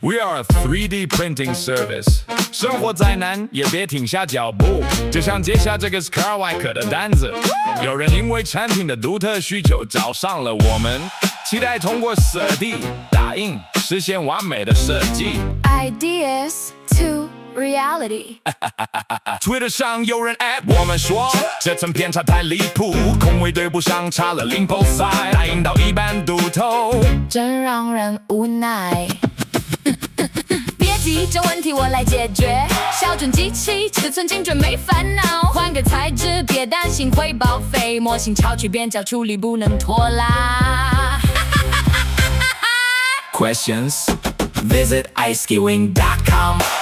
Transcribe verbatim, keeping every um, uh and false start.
We are a three D printing service， 生活再难也别停下脚步，就像接下这个 Skywalker 的单子。有人因为产品的独特需求找上了我们，期待通过色地打印实现完美的设计。 Ideas to reality 。Twitter 上有人 at 我们说，这层偏差太离谱，空位对不上，差了零 pose size， 打印到一半读透， 真让人无奈。别急，这问题我来解决。小准机器，尺寸精准没烦恼，换个材质，别担心会报废。模型超取边角处理不能拖拉。 Questions? Visit ice skiing dot com